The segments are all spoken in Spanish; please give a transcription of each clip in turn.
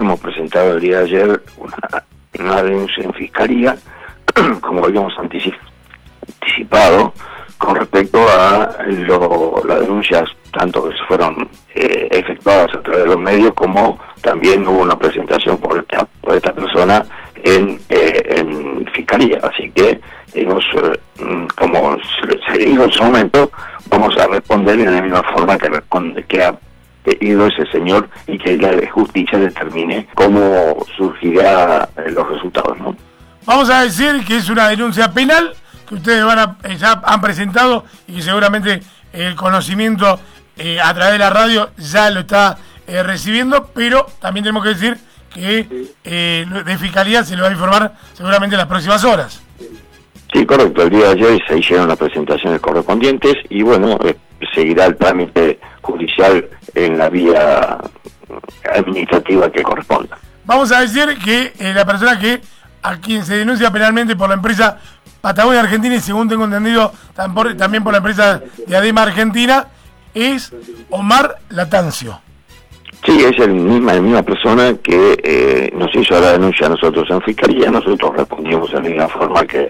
hemos presentado el día de ayer una denuncia en Fiscalía, como habíamos anticipado, con respecto a las denuncias, tanto que se fueron efectuadas a través de los medios, como también hubo una presentación por esta persona en Fiscalía. Así que ellos, como se dijo en su momento, vamos a responder en la misma forma que ha pedido ese señor, y que la justicia determine cómo surgirá los resultados, ¿no? Vamos a decir que es una denuncia penal que ustedes ya han presentado, y que seguramente el conocimiento a través de la radio ya lo está recibiendo, pero también tenemos que decir que de Fiscalía se lo va a informar seguramente en las próximas horas. Sí, correcto. El día de ayer se hicieron las presentaciones correspondientes y bueno, seguirá el trámite judicial en la vía administrativa que corresponda. Vamos a decir que la persona a quien se denuncia penalmente por la empresa Patagonia Argentina, y según tengo entendido también por la empresa de Adema Argentina, es Omar Latancio. Sí, es la misma persona que nos hizo la denuncia a nosotros en Fiscalía. Nosotros respondimos de la misma forma que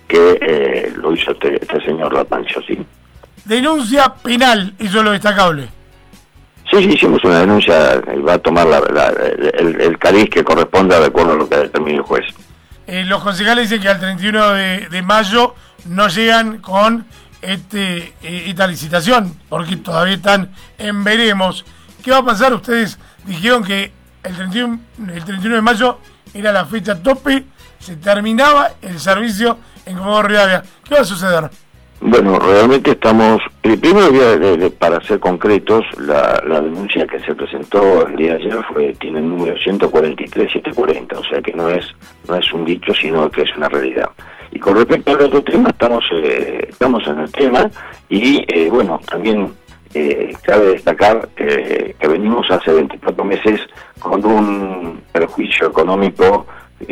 lo hizo este señor Latancio, sí. Denuncia penal, eso es lo destacable. Sí, hicimos una denuncia, va a tomar el cariz que corresponda de acuerdo a lo que determine el juez. Los concejales dicen que al 31 de mayo no llegan con esta licitación, porque todavía están en veremos. ¿Qué va a pasar? Ustedes dijeron que el 31 de mayo era la fecha tope, se terminaba el servicio en Comodoro Rivadavia. ¿Qué va a suceder? Bueno, realmente estamos... Primero, para ser concretos, la denuncia que se presentó el día de ayer tiene el número 143-740, o sea que no es un dicho, sino que es una realidad. Y con respecto al otro tema, estamos en el tema, y bueno, también cabe destacar que venimos hace 24 meses con un perjuicio económico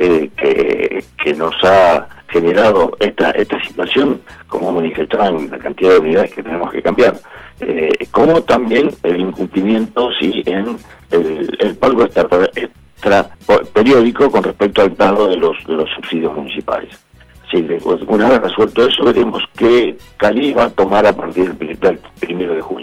que nos ha generado esta situación, como manifestaban la cantidad de unidades que tenemos que cambiar, como también el incumplimiento en el pago extra periódico con respecto al pago de los subsidios municipales. Una vez resuelto eso, veremos qué cali va a tomar a partir del 1 de julio.